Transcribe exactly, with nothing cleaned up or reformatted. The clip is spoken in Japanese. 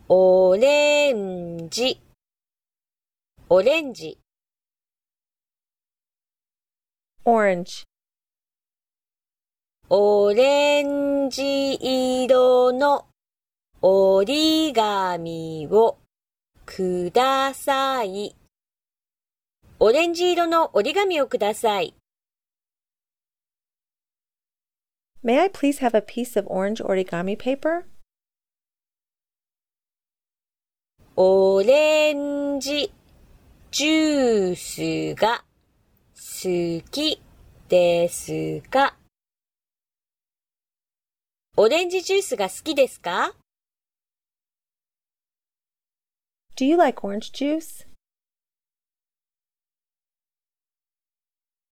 オレンジ、オレンジ。 orange, オレンジ色の折り紙をください。オレンジ色の折り紙をください。 May I please have a piece of orange origami paper? オレンジジュースが好きですか？オレンジジュースが好きですか？ Do you like orange juice?